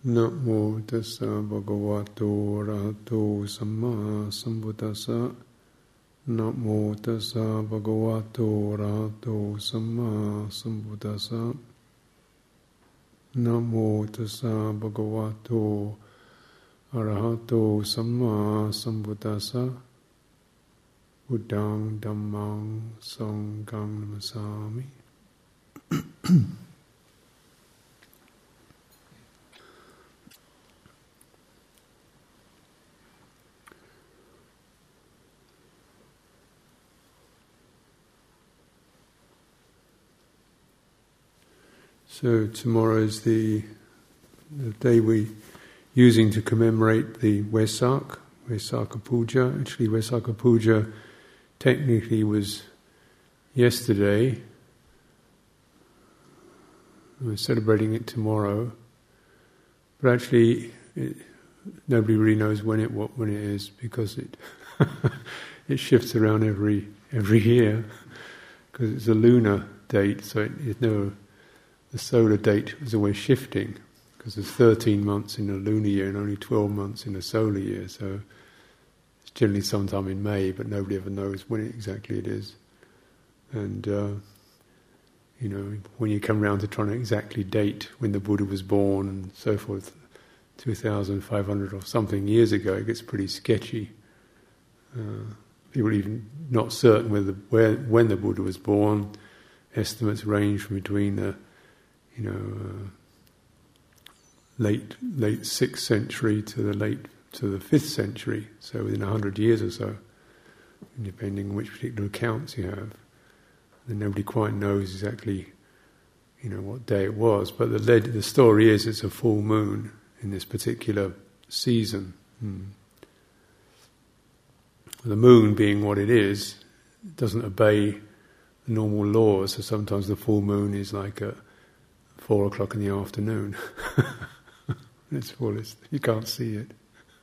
Namo tassa bhagavato arahato samma sambuddhassa. Namo tassa bhagavato arahato samma sambuddhassa. Namo tassa bhagavato arahato samma sambuddhassa. Buddhang dhammang sanghang namasami. So tomorrow is the day we're using to commemorate the Vesak Puja. Actually, Vesak Puja technically was yesterday. We're celebrating it tomorrow, but actually nobody really knows when it is, because it it shifts around every year, because it's a lunar date, so the solar date is always shifting, because there's 13 months in a lunar year and only 12 months in a solar year, so it's generally sometime in May, but nobody ever knows when exactly it is. And when you come around to trying to exactly date when the Buddha was born and so forth, 2,500 or something years ago, it gets pretty sketchy. People are even not certain when the Buddha was born. Estimates range from between the late 6th century to the 5th century, so within 100 years or so, depending on which particular accounts you have. And nobody quite knows exactly, what day it was. But the story is it's a full moon in this particular season. The moon, being what it is, doesn't obey the normal laws. So sometimes the full moon is like at 4 o'clock in the afternoon. It's fullest. You can't see it.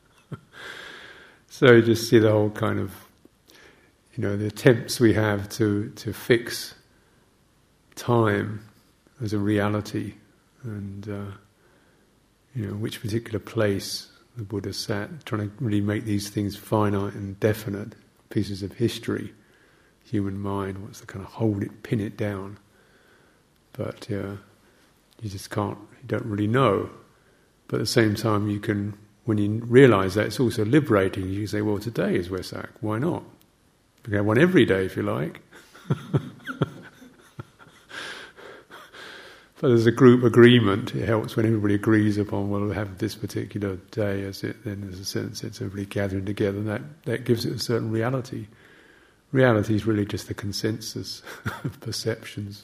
So you just see the whole kind of, the attempts we have to fix time as a reality, and which particular place the Buddha sat, trying to really make these things finite and definite pieces of history. Human mind wants to kind of pin it down, but you just can't. You don't really know. But at the same time, you can, when you realise that, it's also liberating. You can say, well, today is Vesak. Why not? You can have one every day if you like. But there's a group agreement. It helps when everybody agrees upon, well, we'll have this particular day as it. Then there's a sense it's everybody gathering together, and that gives it a certain reality. Reality is really just the consensus of perceptions.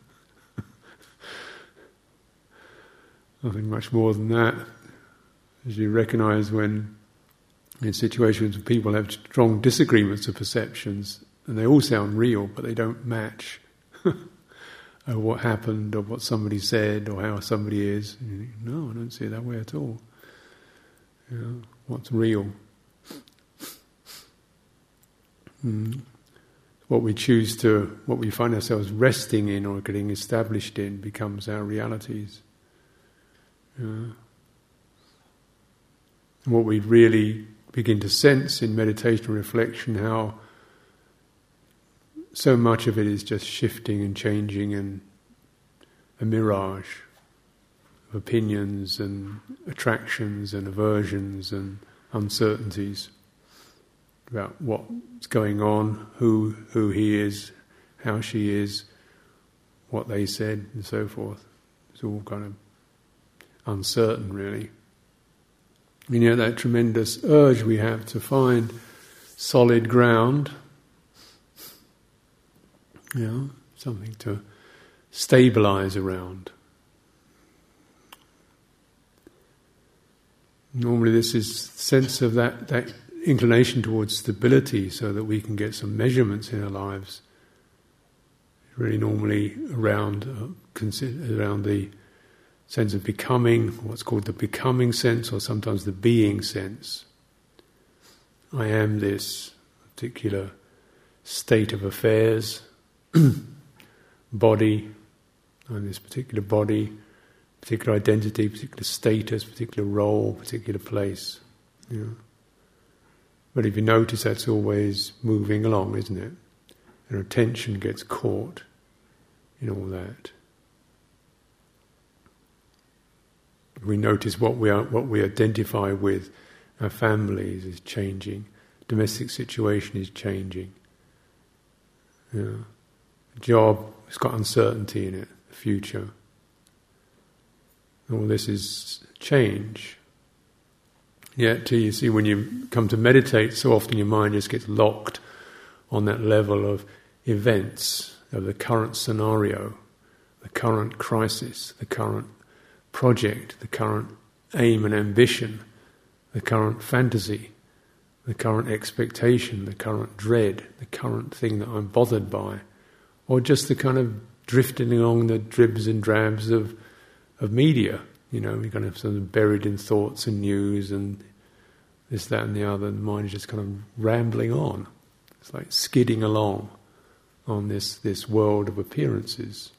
Nothing much more than that. As you recognise when in situations where people have strong disagreements of perceptions, and they all sound real, but they don't match what happened, or what somebody said, or how somebody is. No, I don't see it that way at all. What's real? What we find ourselves resting in or getting established in becomes our realities. What we really begin to sense in meditation and reflection, how so much of it is just shifting and changing, and a mirage of opinions and attractions and aversions and uncertainties about what's going on, who he is, how she is, what they said, and so forth. It's all kind of uncertain, really. And yet that tremendous urge we have to find solid ground, something to stabilize around. Normally this is sense of that inclination towards stability, so that we can get some measurements in our lives. Really normally around the sense of becoming, what's called the becoming sense, or sometimes the being sense. I am this particular state of affairs, body, I'm this particular body, particular identity, particular status, particular role, particular place. You know. But if you notice, that's always moving along, isn't it? And attention gets caught in all that. We notice what we identify with. Our families is changing. Domestic situation is changing. You know, the job has got uncertainty in it. The future. All this is change. Yet, you see, when you come to meditate, so often your mind just gets locked on that level of events, of the current scenario, the current crisis, the current project, the current aim and ambition, the current fantasy, the current expectation, the current dread, the current thing that I'm bothered by, or just the kind of drifting along the dribs and drabs of media. You know, you're kind of sort of buried in thoughts and news and this, that and the other, and the mind is just kind of rambling on. It's like skidding along on this world of appearances.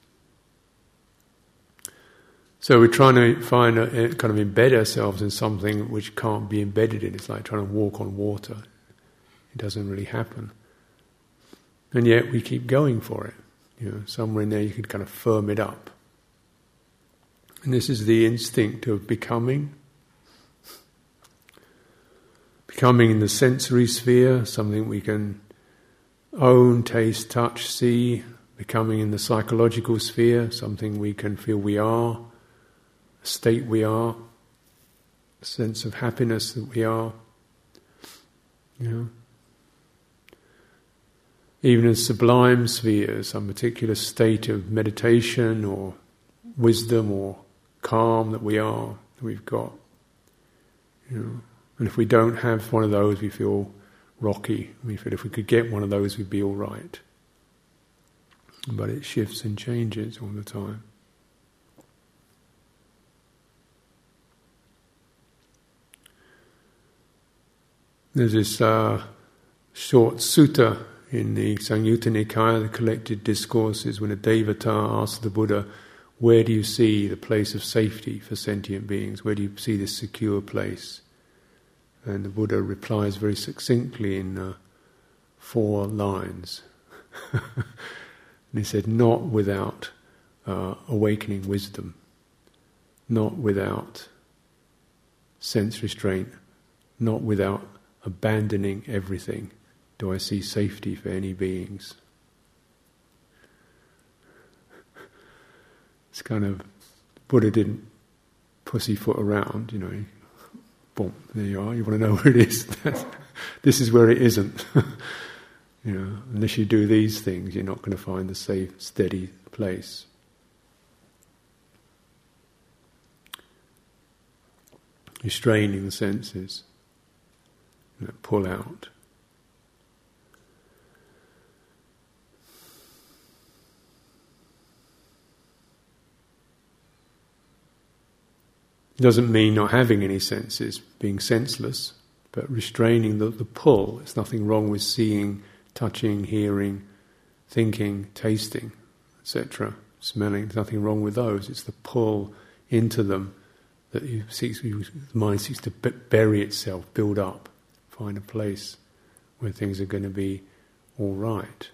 So we're trying to find kind of embed ourselves in something which can't be embedded in. It's like trying to walk on water. It doesn't really happen. And yet we keep going for it. You know, somewhere in there you could kind of firm it up. And this is the instinct of becoming. Becoming in the sensory sphere, something we can own, taste, touch, see. Becoming in the psychological sphere, something we can feel we are, a state we are, a sense of happiness that we are. You know. Even in sublime spheres, some particular state of meditation or wisdom or calm that we are, that we've got. You know. And if we don't have one of those, we feel rocky. We feel if we could get one of those, we'd be all right. But it shifts and changes all the time. There's this short sutta in the Samyutta Nikaya, the collected discourses, when a Devata asks the Buddha, where do you see the place of safety for sentient beings? Where do you see this secure place? And the Buddha replies very succinctly in 4 lines. And he said, not without awakening wisdom, not without sense restraint, not without abandoning everything do I see safety for any beings. It's kind of, Buddha didn't pussyfoot around, you know. Boom, there you are, you want to know where it is. This is where it isn't. You know, unless you do these things, you're not going to find the safe, steady place. Restraining the senses, you know, pull out. It doesn't mean not having any senses, being senseless, but restraining the pull. There's nothing wrong with seeing, touching, hearing, thinking, tasting, etc., smelling. There's nothing wrong with those. It's the pull into them that the mind seeks to bury itself, build up, find a place where things are going to be all right.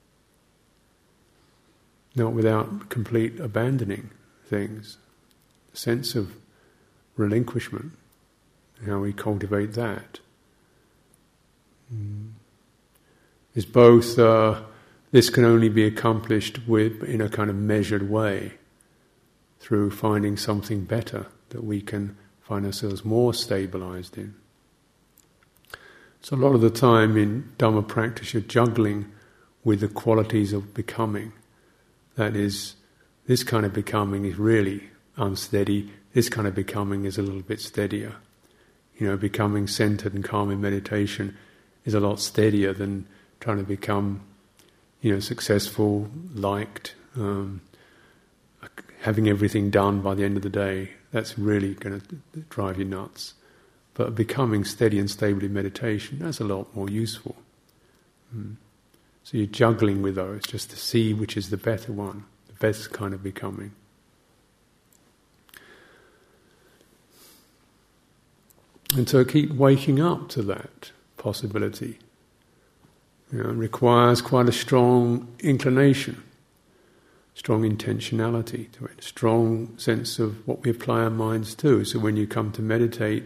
Not without complete abandoning things. The sense of relinquishment, how we cultivate that. Is both, this can only be accomplished in a kind of measured way, through finding something better that we can find ourselves more stabilized in. So a lot of the time in Dhamma practice you're juggling with the qualities of becoming. That is, this kind of becoming is really unsteady, this kind of becoming is a little bit steadier. You know, becoming centered and calm in meditation is a lot steadier than trying to become, you know, successful, liked, having everything done by the end of the day. That's really going to drive you nuts. But becoming steady and stable in meditation, that's a lot more useful. So you're juggling with those just to see which is the better one, the best kind of becoming. And so keep waking up to that possibility. It requires quite a strong inclination, strong intentionality to it, strong sense of what we apply our minds to. So when you come to meditate,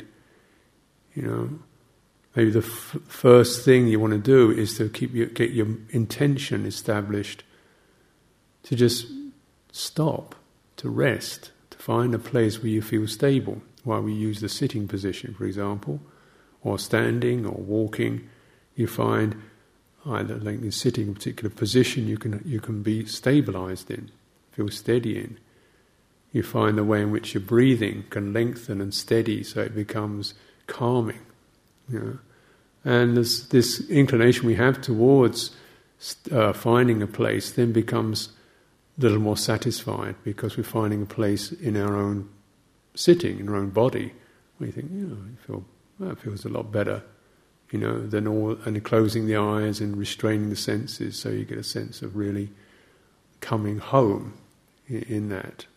maybe the first thing you want to do is to get your intention established, to just stop, to rest, to find a place where you feel stable. While we use the sitting position, for example, or standing or walking, you find either like in sitting in a particular position you can be stabilized in, feel steady in. You find the way in which your breathing can lengthen and steady so it becomes calming. And this inclination we have towards finding a place then becomes a little more satisfied because we're finding a place in our own sitting, in our own body, where you think, it feels a lot better. Than all, and closing the eyes and restraining the senses, so you get a sense of really coming home in that.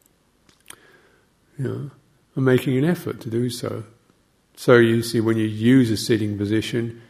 And making an effort to do so. So you see, when you use a sitting position,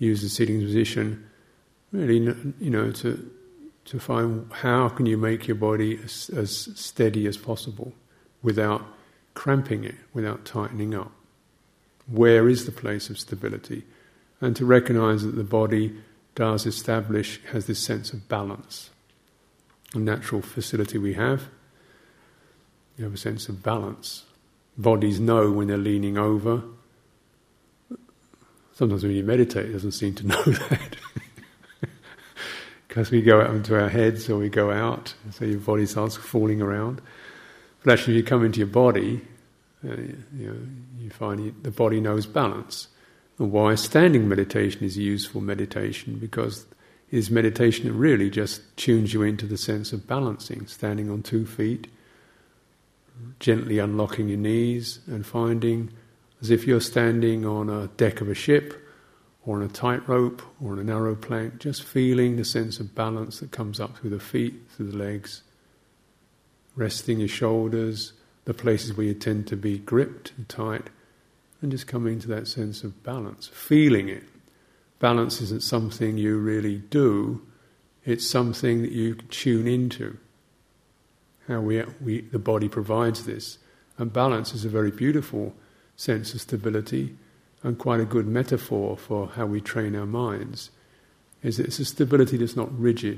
really, to find how can you make your body as steady as possible without cramping it, without tightening up. Where is the place of stability? And to recognize that the body has this sense of balance. A natural facility we have, you have a sense of balance. Bodies know when they're leaning over. Sometimes when you meditate, it doesn't seem to know that. Because we go out into our heads or we go out, so your body starts falling around. But actually, if you come into your body, you find the body knows balance. And why standing meditation is a useful meditation, because it is meditation that really just tunes you into the sense of balancing, standing on 2 feet, gently unlocking your knees and finding as if you're standing on a deck of a ship or on a tightrope or on a narrow plank, just feeling the sense of balance that comes up through the feet, through the legs, resting your shoulders, the places where you tend to be gripped and tight, and just coming to that sense of balance, feeling it. Balance isn't something you really do, it's something that you tune into. How the body provides this. And balance is a very beautiful sense of stability and quite a good metaphor for how we train our minds. Is that it's a stability that's not rigid.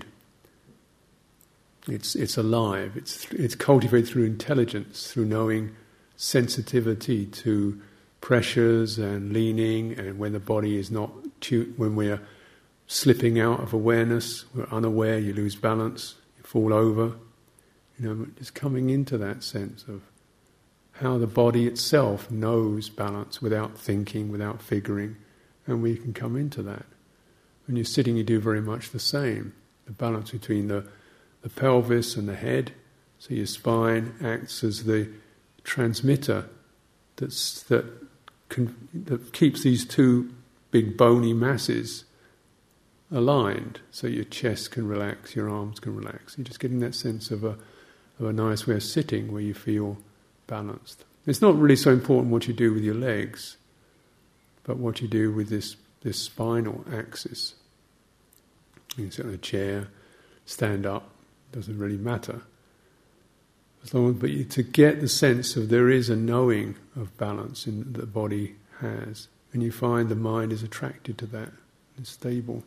It's alive. It's cultivated through intelligence, through knowing sensitivity to pressures and leaning, and when the body is not when we're slipping out of awareness, we're unaware, you lose balance, you fall over. Just coming into that sense of how the body itself knows balance without thinking, without figuring, and we can come into that. When you're sitting, you do very much the same. The balance between the pelvis and the head, so your spine acts as the transmitter that keeps these two big bony masses aligned, so your chest can relax, your arms can relax. You're just getting that sense of a nice way of sitting where you feel balanced. It's not really so important what you do with your legs, but what you do with this spinal axis. You can sit on a chair, stand up, doesn't really matter. But to get the sense of there is a knowing of balance that the body has, and you find the mind is attracted to that, it's stable.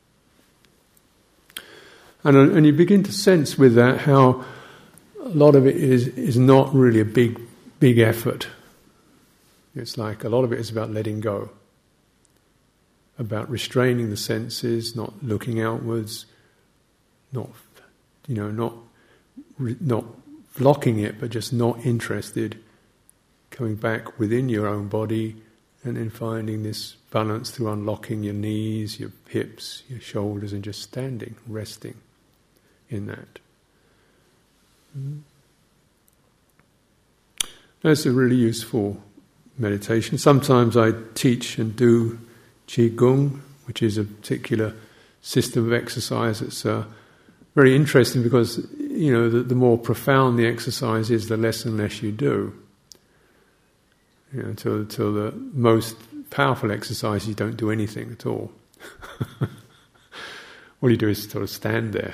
And you begin to sense with that how a lot of it is not really a big effort. It's like a lot of it is about letting go, about restraining the senses, not looking outwards, not blocking it, but just not interested, coming back within your own body, and then finding this balance through unlocking your knees, your hips, your shoulders, and just standing, resting in that. That's a really useful meditation. Sometimes I teach and do Qigong, which is a particular system of exercise that's very interesting because, the more profound the exercise is, the less and less you do. Until the most powerful exercise, you don't do anything at all. All you do is sort of stand there.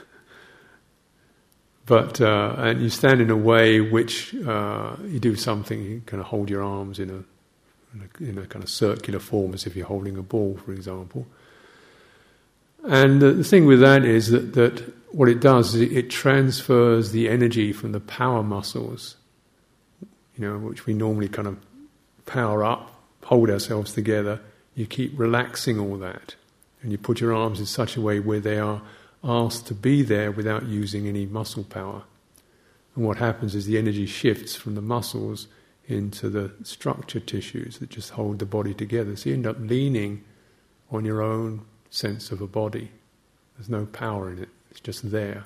But and you stand in a way which you do something. You kind of hold your arms in a kind of circular form, as if you're holding a ball, for example. And the thing with that is that what it does is it transfers the energy from the power muscles, which we normally kind of power up, hold ourselves together. You keep relaxing all that, and you put your arms in such a way where they are asked to be there without using any muscle power. And what happens is the energy shifts from the muscles into the structure tissues that just hold the body together. So you end up leaning on your own sense of a body. There's no power in it, it's just there.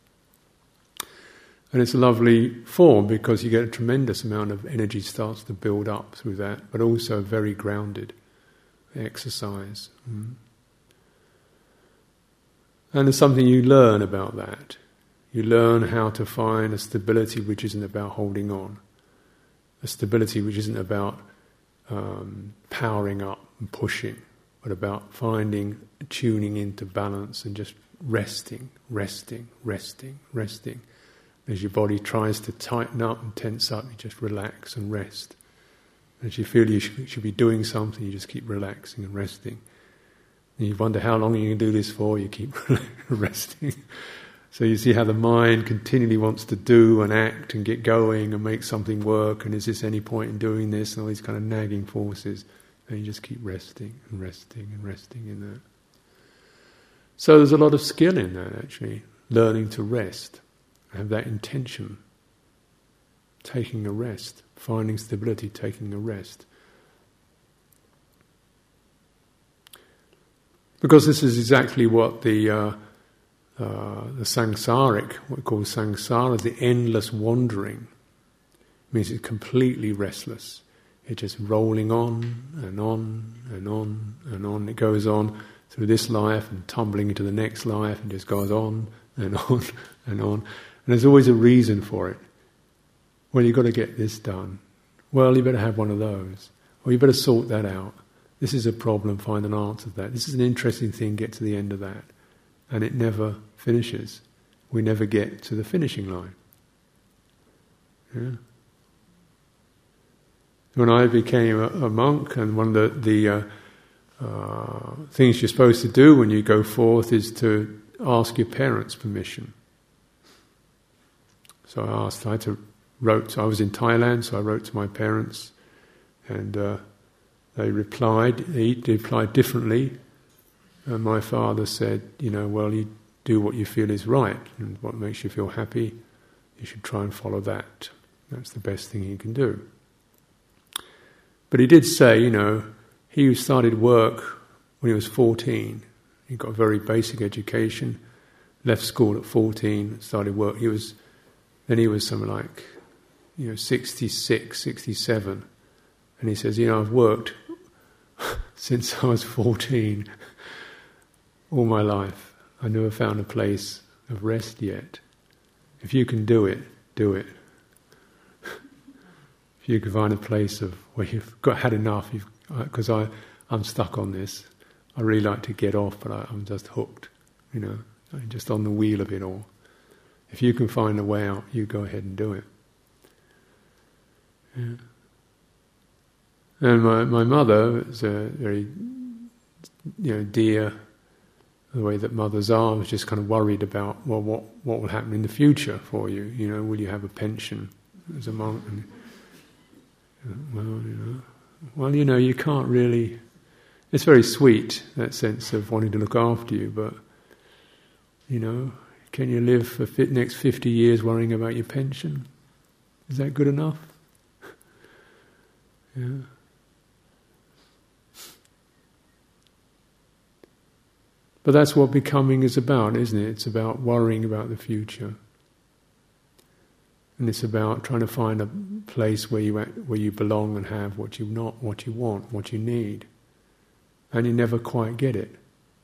And it's a lovely form because you get a tremendous amount of energy starts to build up through that, but also very grounded exercise. And there's something you learn about that. You learn how to find a stability which isn't about holding on, a stability which isn't about powering up and pushing, but about tuning into balance and just resting. As your body tries to tighten up and tense up, you just relax and rest. As you feel you should be doing something, you just keep relaxing and resting. And you wonder how long you can do this for, you keep resting. So you see how the mind continually wants to do and act and get going and make something work, and is this any point in doing this, and all these kind of nagging forces, and you just keep resting and resting and resting in that. So there's a lot of skill in that, actually, learning to rest, have that intention, taking a rest, finding stability, taking a rest. Because this is exactly what the samsaric, what we call samsara, the endless wandering, means it's completely restless. It's just rolling on and on and on and on. It goes on through this life and tumbling into the next life and just goes on and on and on. And there's always a reason for it. Well, you've got to get this done. Well, you better have one of those. Or you better sort that out. This is a problem, find an answer to that. This is an interesting thing, get to the end of that. And it never finishes. We never get to the finishing line. Yeah. When I became a monk, and one of the things you're supposed to do when you go forth is to ask your parents' permission. So I was in Thailand, so I wrote to my parents, and they replied. They replied differently. And my father said, well, you do what you feel is right, and what makes you feel happy, you should try and follow that. That's the best thing you can do. But he did say, he started work when he was 14. He got a very basic education, left school at 14, started work. He was something like, 66, 67. And he says, I've worked since I was 14, all my life. I never found a place of rest yet. If you can do it, do it. If you can find a place of where you've had enough, because I'm stuck on this. I really like to get off, but I'm just hooked. I'm just on the wheel of it all. If you can find a way out, you go ahead and do it. Yeah. And my mother was a very, dear, the way that mothers are, was just kind of worried about, well, what will happen in the future for you? Will you have a pension as a monk? And, you can't really. It's very sweet, that sense of wanting to look after you, but can you live for the next 50 years worrying about your pension? Is that good enough? Yeah. But that's what becoming is about, isn't it? It's about worrying about the future. And it's about trying to find a place where you belong and have what you want, what you need. And you never quite get it.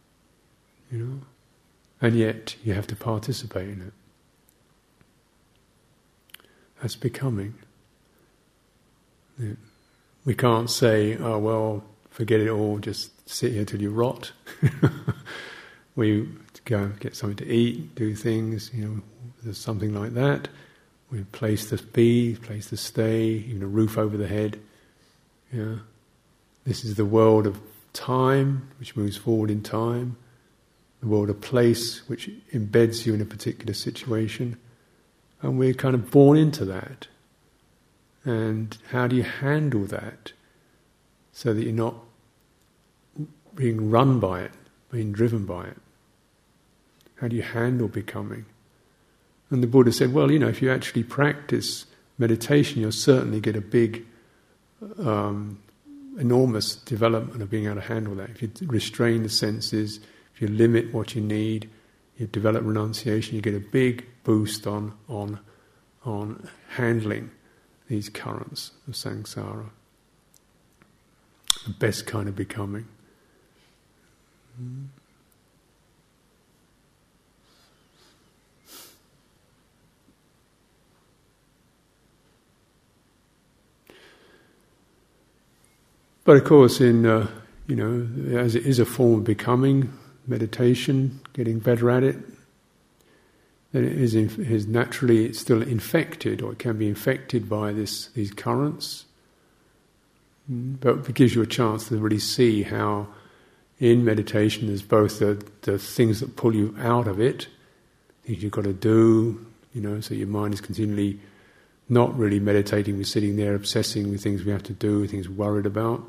And yet you have to participate in it. That's becoming. We can't say, oh well, forget it all, just sit here till you rot. We go get something to eat, do things, there's something like that. We place to be, place to stay, even a roof over the head. Yeah. This is the world of time, which moves forward in time. The world of place, which embeds you in a particular situation. And we're kind of born into that. And how do you handle that so that you're not being run by it, being driven by it? How do you handle becoming? And the Buddha said, well, if you actually practice meditation, you'll certainly get a big, enormous development of being able to handle that. If you restrain the senses, if you limit what you need, you develop renunciation, you get a big boost on handling these currents of samsara. The best kind of becoming. But of course, as it is a form of becoming, meditation, getting better at it, then it is naturally it's still infected, or it can be infected by these currents. But it gives you a chance to really see how in meditation there's both the things that pull you out of it, things you've got to do, so your mind is continually not really meditating, we're sitting there obsessing with things we have to do, things we're worried about.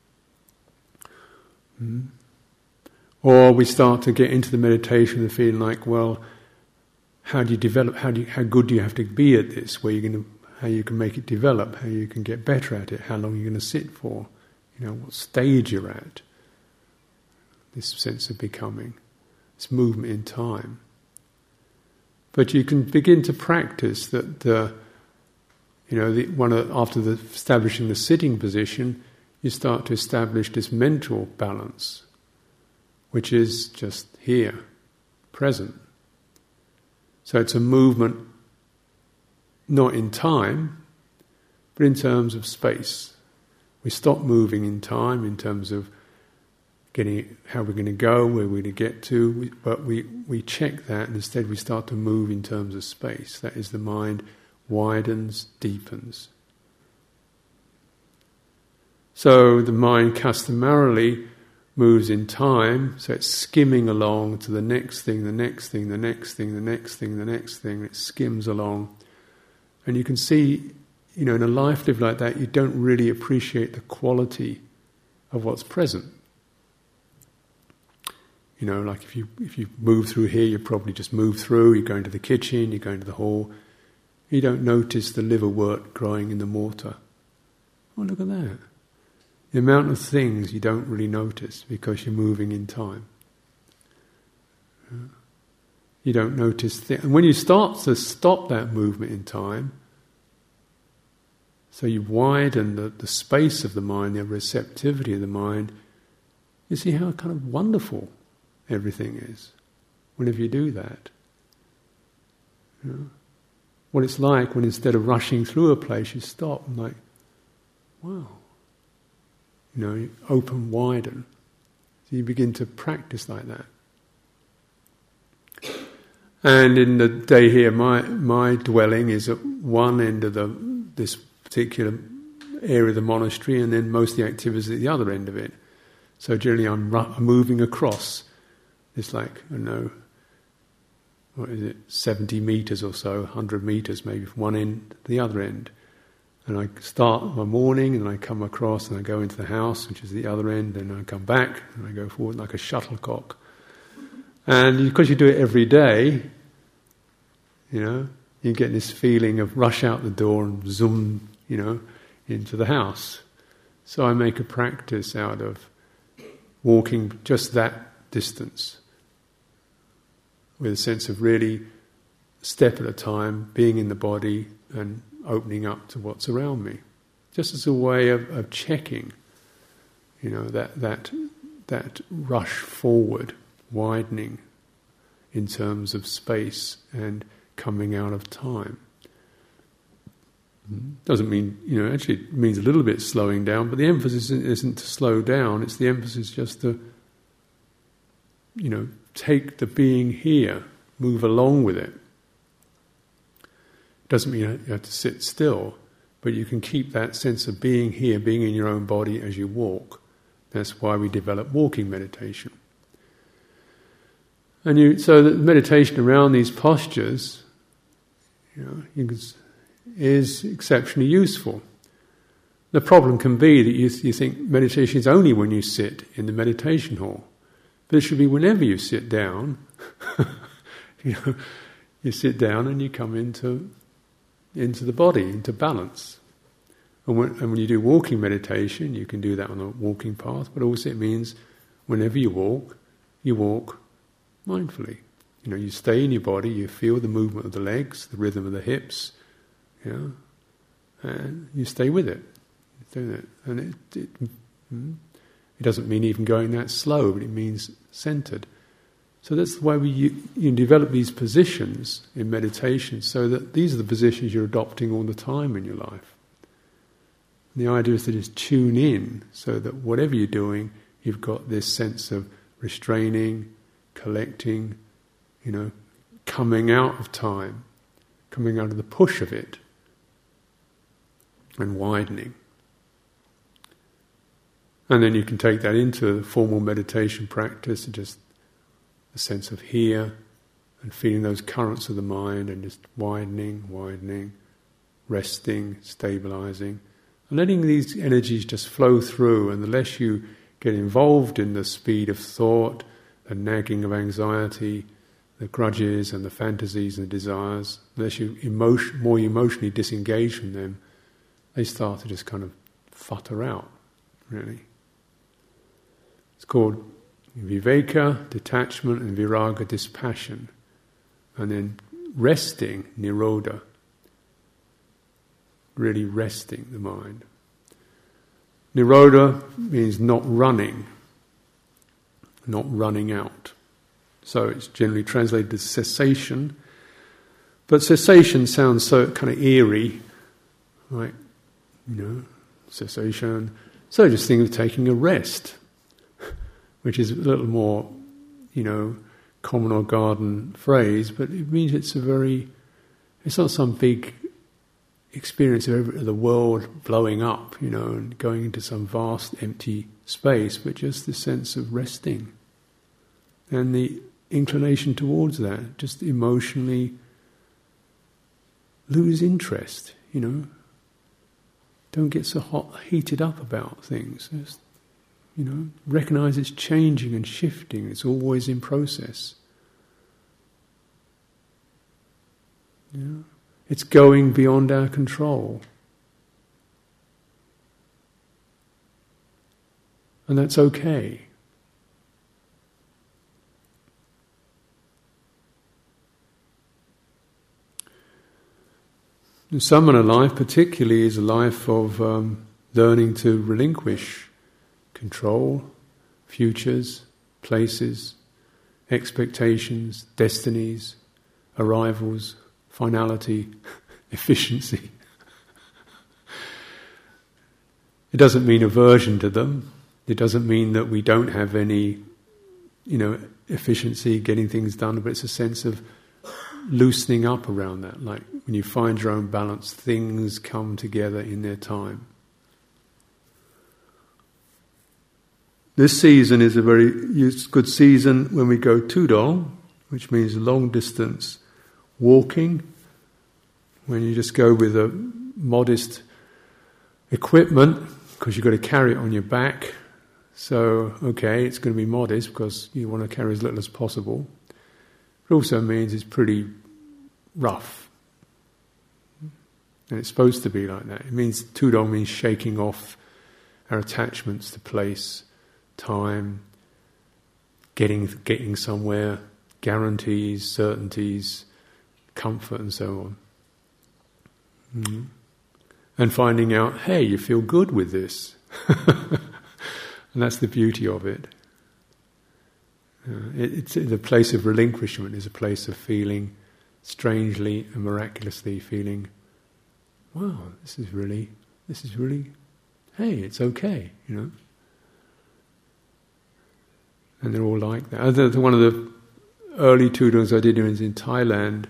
Or we start to get into the meditation and feeling like, well, how do you develop? How good do you have to be at this? How you can make it develop? How you can get better at it? How long you're going to sit for? What stage you're at? This sense of becoming, this movement in time. But you can begin to practice that. After establishing the sitting position, you start to establish this mental balance, which is just here, present. So it's a movement not in time, but in terms of space. We stop moving in time in terms of getting how we're going to go, where we're going to get to, but we check that, and instead we start to move in terms of space. That is, the mind widens, deepens. So the mind customarily moves in time, so it's skimming along to the next thing, the next thing, the next thing, the next thing, the next thing. It skims along. And you can see, in a life lived like that, you don't really appreciate the quality of what's present. Like if you move through here, you probably just move through, you go into the kitchen, you go into the hall. You don't notice the liverwort growing in the mortar. Oh, look at that. The amount of things you don't really notice because you're moving in time. You don't notice things. And when you start to stop that movement in time, so you widen the space of the mind, the receptivity of the mind, you see how kind of wonderful everything is whenever you do that. What it's like when instead of rushing through a place, you stop and like, wow. You open, widen. So you begin to practice like that. And in the day here, my dwelling is at one end of this particular area of the monastery, and then most of the activities at the other end of it. So generally I'm moving across. It's like, 70 metres or so, 100 metres maybe from one end to the other end. And I start my morning and I come across and I go into the house, which is the other end, and I come back and I go forward like a shuttlecock. And because you do it every day, you get this feeling of rush out the door and zoom, into the house. So I make a practice out of walking just that distance with a sense of really step at a time, being in the body and opening up to what's around me, just as a way of checking, that rush forward, widening in terms of space and coming out of time. Doesn't mean, actually it means a little bit slowing down, but the emphasis isn't to slow down, it's the emphasis just to, take the being here, move along with it. Doesn't mean you have to sit still, but you can keep that sense of being here, being in your own body as you walk. That's why we develop walking meditation. And so the meditation around these postures, is exceptionally useful. The problem can be that you think meditation is only when you sit in the meditation hall. But it should be whenever you sit down. You sit down and you come into the body, into balance. And when you do walking meditation, you can do that on a walking path, but also it means whenever you walk mindfully. You stay in your body, you feel the movement of the legs, the rhythm of the hips, and you stay with it. And it doesn't mean even going that slow, but it means centered. So that's the way you develop these positions in meditation, so that these are the positions you're adopting all the time in your life. And the idea is to just tune in, so that whatever you're doing, you've got this sense of restraining, collecting, coming out of time, coming out of the push of it, and widening. And then you can take that into formal meditation practice, and just a sense of here, and feeling those currents of the mind, and just widening, resting, stabilizing, and letting these energies just flow through. And the less you get involved in the speed of thought, the nagging of anxiety, the grudges and the fantasies and the desires, unless you more emotionally disengage from them, they start to just kind of futter out, really. It's called viveka, detachment, and viraga, dispassion. And then resting, nirodha, really resting the mind. Nirodha means not running out. So it's generally translated as cessation. But cessation sounds so kind of eerie, right? Cessation. So just think of taking a rest, which is a little more, common or garden phrase, but it means it's not some big experience of the world blowing up, and going into some vast empty space, but just the sense of resting. And the inclination towards that, just emotionally lose interest, Don't get so heated up about things. Just, recognize it's changing and shifting. It's always in process. It's going beyond our control. And that's okay. The samana life particularly is a life of learning to relinquish control, futures, places, expectations, destinies, arrivals, finality, efficiency. It doesn't mean aversion to them. It doesn't mean that we don't have any, efficiency, getting things done, but it's a sense of loosening up around that. Like when you find your own balance, things come together in their time. This season is a very good season when we go tudol, which means long distance walking, when you just go with a modest equipment, because you've got to carry it on your back. So, it's going to be modest because you want to carry as little as possible. It also means it's pretty rough. And it's supposed to be like that. It means, tudong means shaking off our attachments to place, time, getting somewhere, guarantees, certainties, comfort and so on. And finding out, hey, you feel good with this. And that's the beauty of it. It's the place of relinquishment is a place of feeling strangely and miraculously feeling, wow, this is really, hey, it's okay, And they're all like that. One of the early tudungs I did was in Thailand,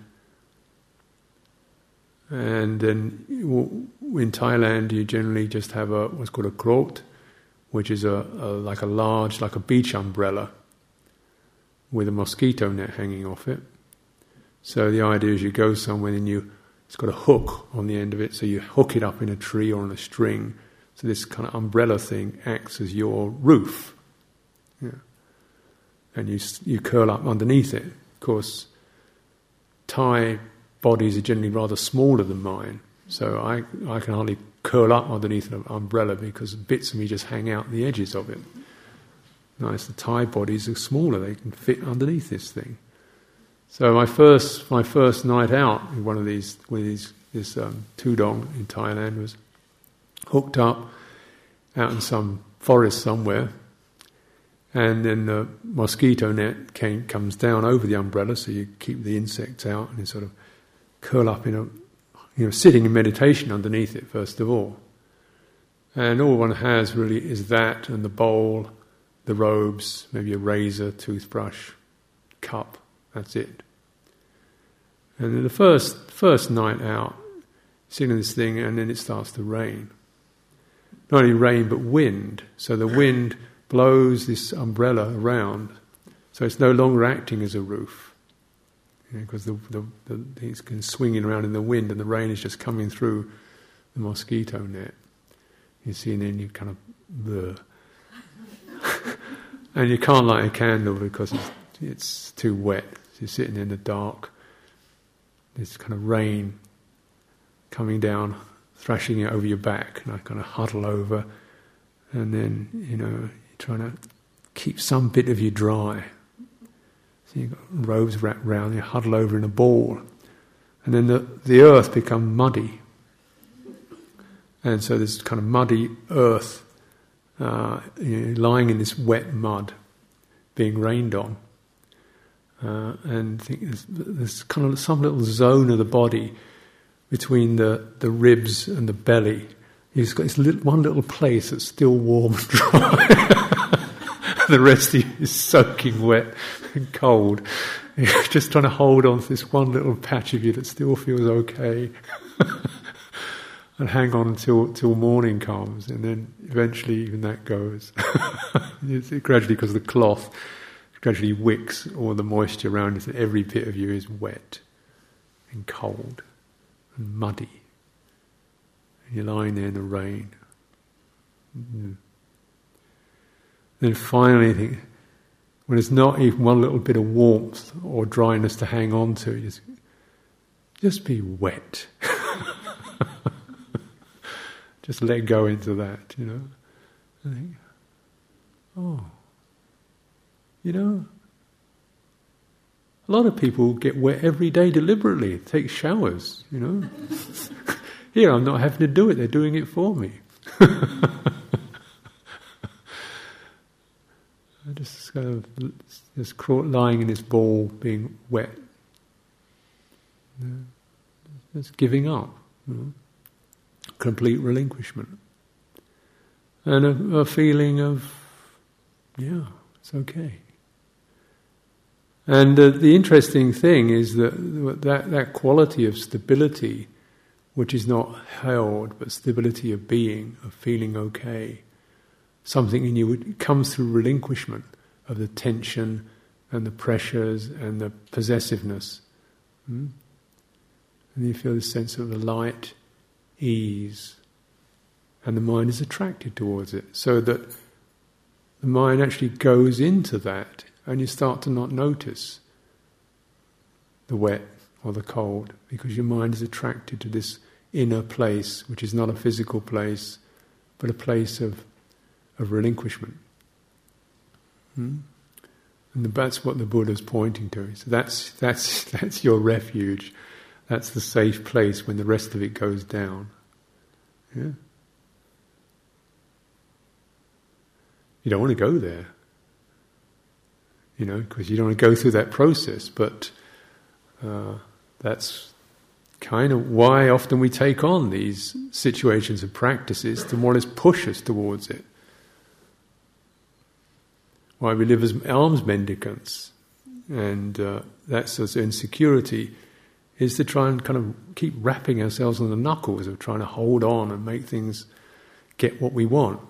and then in Thailand you generally just have what's called a krot, which is like a large, like a beach umbrella with a mosquito net hanging off it. So the idea is you go somewhere and it's got a hook on the end of it, so you hook it up in a tree or on a string. So this kind of umbrella thing acts as your roof. Yeah. And you curl up underneath it. Of course, Thai bodies are generally rather smaller than mine, so I can hardly curl up underneath an umbrella because bits of me just hang out the edges of it. Nice, the Thai bodies are smaller; they can fit underneath this thing. So my first night out in one of this tudong in Thailand was hooked up out in some forest somewhere. And then the mosquito net comes down over the umbrella, so you keep the insects out, and you sort of curl up sitting in meditation underneath it first of all. And all one has really is that and the bowl, the robes, maybe a razor, toothbrush, cup. That's it. And then the first night out, sitting in this thing, and then it starts to rain. Not only rain, but wind. So the wind blows this umbrella around, so it's no longer acting as a roof, because it's swinging around in the wind, and the rain is just coming through the mosquito net. You see, and then you kind of bleh. And you can't light a candle because it's too wet. So you're sitting in the dark. This kind of rain coming down, thrashing it over your back, and I kind of huddle over, and then trying to keep some bit of you dry. So you've got robes wrapped round, you huddle over in a ball. And then the earth becomes muddy. And so there's kind of muddy earth lying in this wet mud, being rained on. And there's kind of some little zone of the body between the ribs and the belly. He's got this one little place that's still warm and dry. The rest of you is soaking wet and cold. You're just trying to hold on to this one little patch of you that still feels okay. And hang on until morning comes, and then eventually even that goes. Gradually, because the cloth gradually wicks all the moisture around it, so every bit of you is wet and cold and muddy. And you're lying there in the rain. Then finally, when there's not even one little bit of warmth or dryness to hang on to, just be wet. Just let go into that, And think, a lot of people get wet every day deliberately, take showers, Here, I'm not having to do it, they're doing it for me. I just kind of lying in this ball, being wet. Just giving up. Complete relinquishment. And a feeling of, it's okay. And the interesting thing is that quality of stability, which is not held, but stability of being, of feeling okay, something in you comes through relinquishment of the tension and the pressures and the possessiveness. And you feel this sense of the light, ease, and the mind is attracted towards it, so that the mind actually goes into that, and you start to not notice the wet or the cold, because your mind is attracted to this inner place, which is not a physical place, but a place of relinquishment. And that's what the Buddha's pointing to. So that's your refuge. That's the safe place when the rest of it goes down. Yeah. You don't want to go there, because you don't want to go through that process. But that's kind of why often we take on these situations and practices to more or less push us towards it. Why we live as alms mendicants, and that's as insecurity, is to try and kind of keep rapping ourselves on the knuckles of trying to hold on and make things get what we want.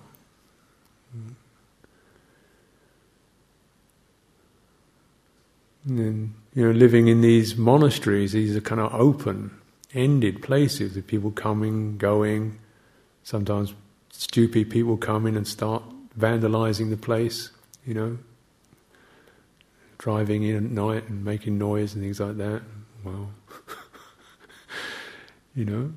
And then, living in these monasteries, these are kind of open-ended places with people coming, going. Sometimes stupid people come in and start vandalizing the place, driving in at night and making noise and things like that. Well, And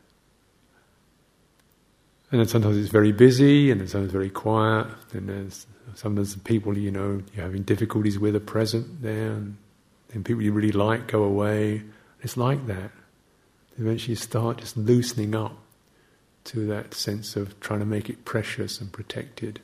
then sometimes it's very busy, and then sometimes very quiet, and there's sometimes the people you're having difficulties with are present there, and people you really like go away. It's like that. Eventually you start just loosening up to that sense of trying to make it precious and protected.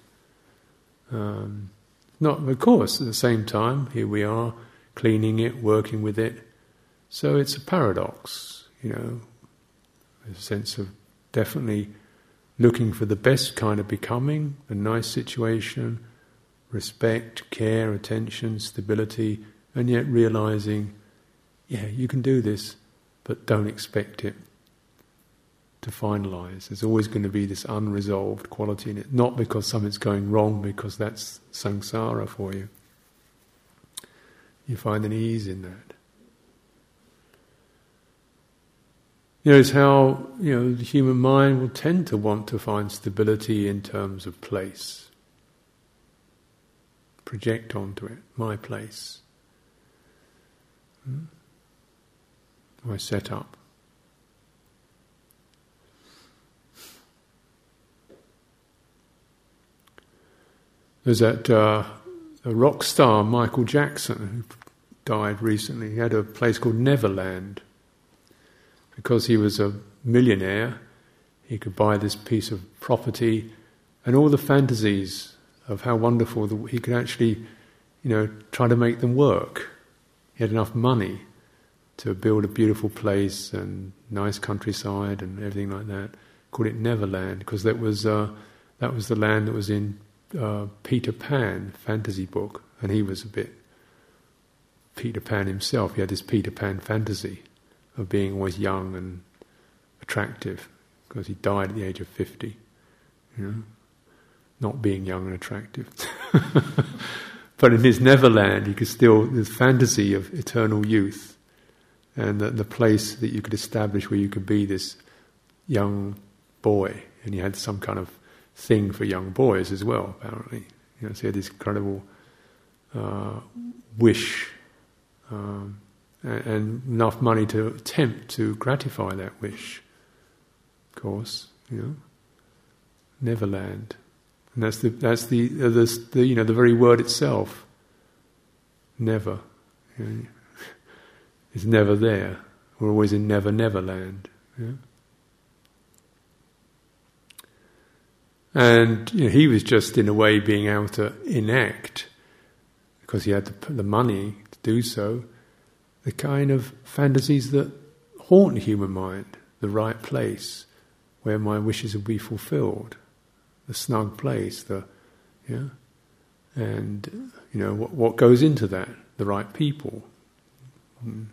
Not, of course, at the same time, here we are, cleaning it, working with it. So it's a paradox, a sense of definitely looking for the best kind of becoming, a nice situation, respect, care, attention, stability, and yet realizing, you can do this, but don't expect it to finalize. There's always going to be this unresolved quality in it, not because something's going wrong, because that's samsara for you. You find an ease in that. It's how, the human mind will tend to want to find stability in terms of place. Project onto it, my place. My setup. There's that a rock star, Michael Jackson, who died recently. He had a place called Neverland. Because he was a millionaire, he could buy this piece of property, and all the fantasies of how wonderful he could actually, try to make them work. He had enough money to build a beautiful place and nice countryside and everything like that. Called it Neverland because that was the land that was in Peter Pan fantasy book, and he was a bit Peter Pan himself. He had this Peter Pan fantasy of being always young and attractive, because he died at the age of 50, not being young and attractive. But in his Neverland, you could still, this fantasy of eternal youth, and the place that you could establish where you could be this young boy, and you had some kind of thing for young boys as well, apparently. So he had this incredible wish, and enough money to attempt to gratify that wish. Of course, Neverland, and that's the very word itself. Never, it's never there. We're always in Neverland. And he was just in a way being able to enact, because he had the money to do so, the kind of fantasies that haunt the human mind, the right place where my wishes will be fulfilled, the snug place, and what goes into that, the right people. And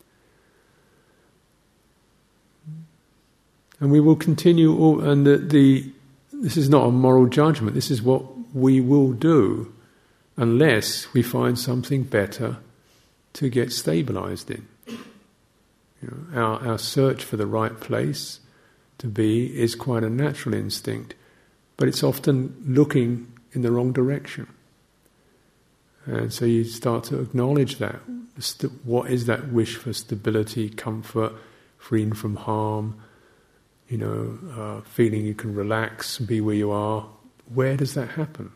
we will continue, and this is not a moral judgment, this is what we will do unless we find something better to get stabilized in. Our search for the right place to be is quite a natural instinct, but it's often looking in the wrong direction. And so you start to acknowledge that. What is that wish for stability, comfort, freedom from harm, feeling you can relax and be where you are? Where does that happen?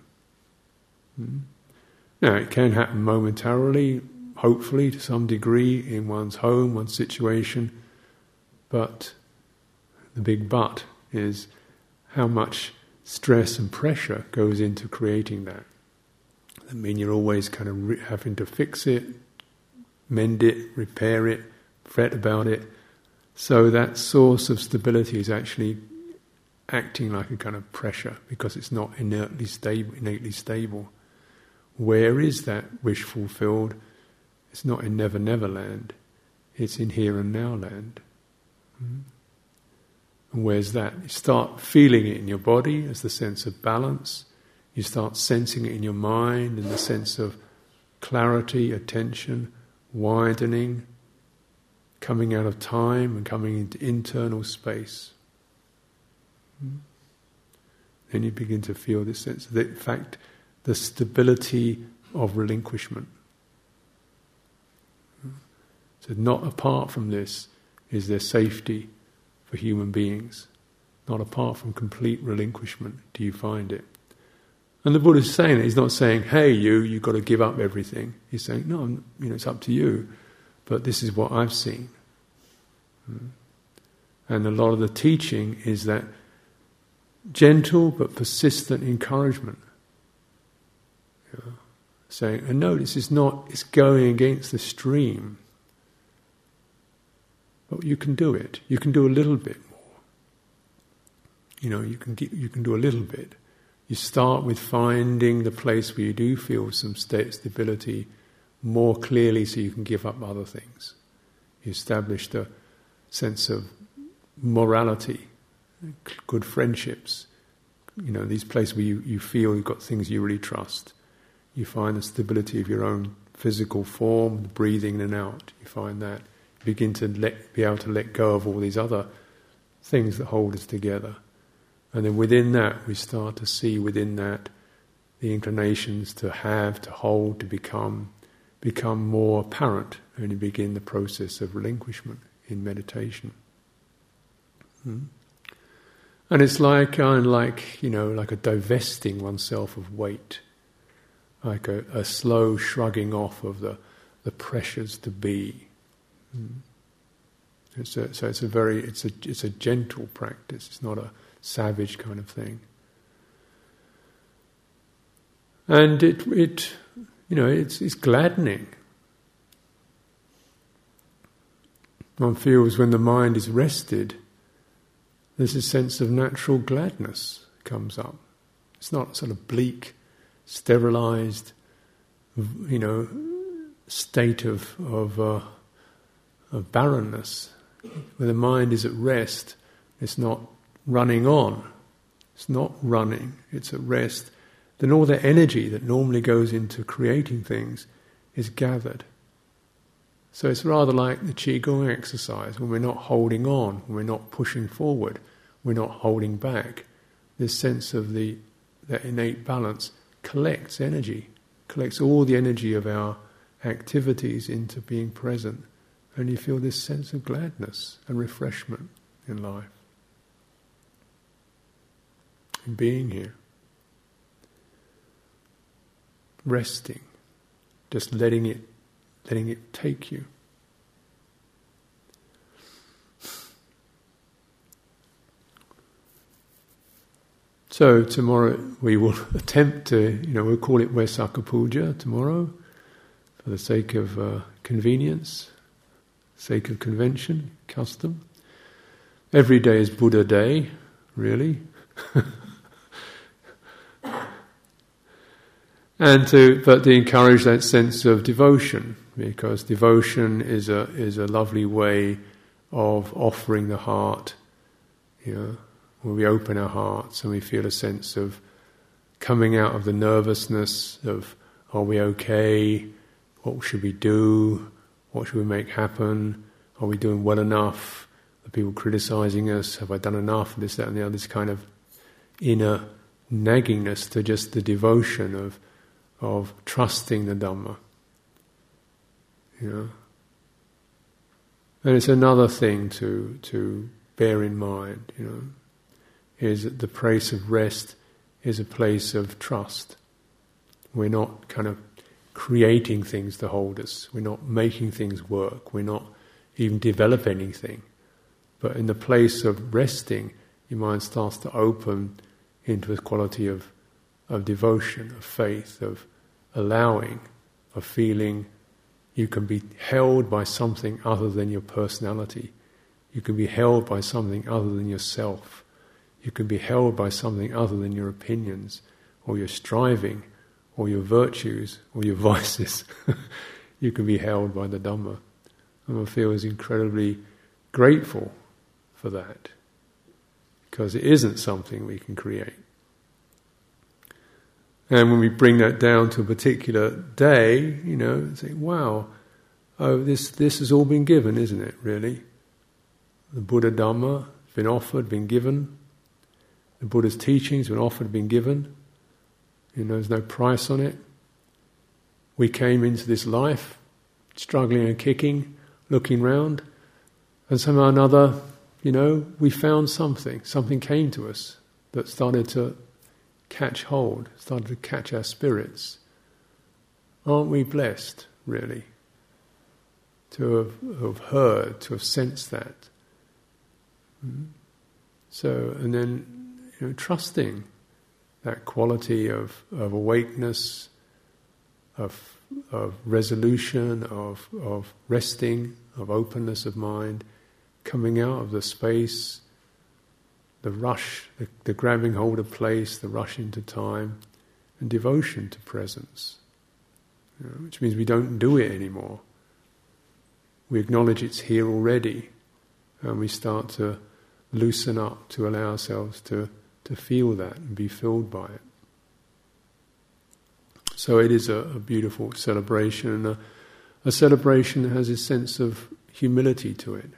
Now, it can happen momentarily, hopefully to some degree in one's home, one's situation, but the big but is how much stress and pressure goes into creating that. I mean, you're always kind of having to fix it, mend it, repair it, fret about it, So that source of stability is actually acting like a kind of pressure because it's not innately stable. Where is that wish fulfilled? It's not in Never Never Land. It's in Here and Now Land. And where's that? You start feeling it in your body as the sense of balance. You start sensing it in your mind in the sense of clarity, attention, widening, coming out of time and coming into internal space. Then you begin to feel this sense of, in fact, the stability of relinquishment. So not apart from this is there safety for human beings. Not apart from complete relinquishment do you find it. And the Buddha's saying it. He's not saying, hey, you've got to give up everything. He's saying, no, it's up to you. But this is what I've seen. And a lot of the teaching is that gentle but persistent encouragement. Saying, and no, this is not, it's going against the stream. But you can do it. You can do a little bit more. You can do a little bit. You start with finding the place where you do feel some stability more clearly so you can give up other things. You establish the sense of morality, good friendships, these places where you feel you've got things you really trust. You find the stability of your own physical form, the breathing in and out. You find that. You begin to be able to let go of all these other things that hold us together. And then within that, we start to see within that the inclinations to have, to hold, to become more apparent, and you begin the process of relinquishment in meditation. And it's like a divesting oneself of weight, like a slow shrugging off of the pressures to be. So it's a gentle practice. It's not a savage kind of thing. And it's gladdening. One feels when the mind is rested, there's a sense of natural gladness comes up. It's not sort of bleak, sterilized, state of barrenness. When the mind is at rest, it's not running on. It's not running. It's at rest. Then all the energy that normally goes into creating things is gathered. So it's rather like the Qigong exercise, when we're not holding on, when we're not pushing forward, we're not holding back. This sense of that innate balance collects energy, collects all the energy of our activities into being present, and you feel this sense of gladness and refreshment in life, in being here, resting, just letting it take you. So tomorrow we will attempt to, we'll call it Vaisakha Puja tomorrow, for the sake of convenience, sake of convention, custom. Every day is Buddha Day, really. But to encourage that sense of devotion, because devotion is a lovely way of offering the heart, when we open our hearts and we feel a sense of coming out of the nervousness of, are we okay? What should we do? What should we make happen? Are we doing well enough? Are people criticizing us? Have I done enough? This, that and the other, this kind of inner naggingness to just the devotion of trusting the Dhamma. And it's another thing to bear in mind, is that the place of rest is a place of trust. We're not kind of creating things to hold us. We're not making things work. We're not even develop anything. But in the place of resting, your mind starts to open into a quality of devotion, of faith, of allowing, of feeling you can be held by something other than your personality. You can be held by something other than yourself. You can be held by something other than your opinions, or your striving, or your virtues, or your vices. You can be held by the Dhamma. And I feel incredibly grateful for that, because it isn't something we can create. And when we bring that down to a particular day, say, wow, this has all been given, isn't it, really? The Buddha Dhamma has been offered, been given. The Buddha's teachings have been offered, been given. There's no price on it. We came into this life, struggling and kicking, looking round, and somehow or another, we found something. Something came to us that started to catch hold, started to catch our spirits. Aren't we blessed, really, to have heard, to have sensed that? So, and then, trusting that quality of awakeness, of resolution, of resting, of openness of mind, coming out of the space, the rush, the grabbing hold of place, the rush into time, and devotion to presence, which means we don't do it anymore. We acknowledge it's here already, and we start to loosen up, to allow ourselves to feel that and be filled by it. So it is a beautiful celebration, and a celebration that has a sense of humility to it.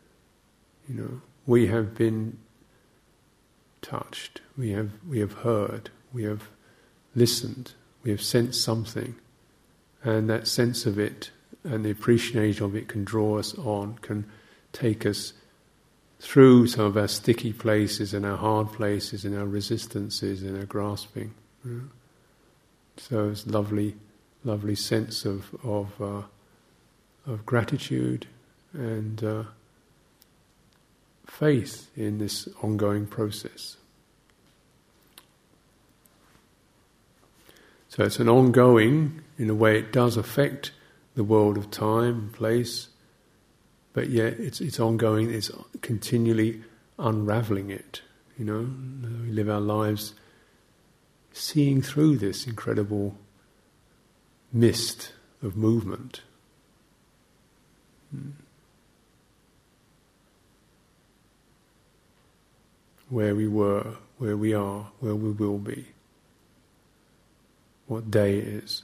We have been touched, we have heard, we have listened, we have sensed something, and that sense of it and the appreciation of it can draw us on, can take us through some of our sticky places and our hard places and our resistances and our grasping. So it's lovely sense of gratitude and faith in this ongoing process. So it's an ongoing, in a way it does affect the world of time and place, but yet it's ongoing, it's continually unravelling it. We live our lives seeing through this incredible mist of movement. Where we were, where we are, where we will be. What day it is.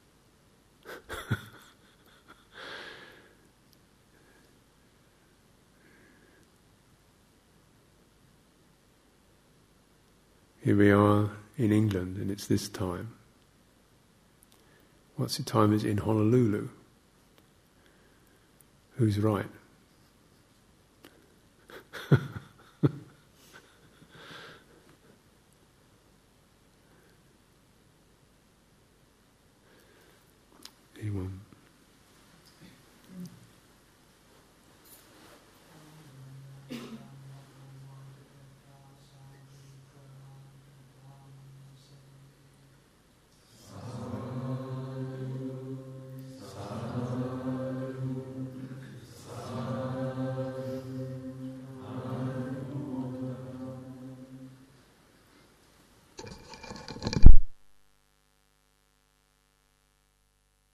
Here we are in England, and it's this time. What's the time is in Honolulu? Who's right? Anyone?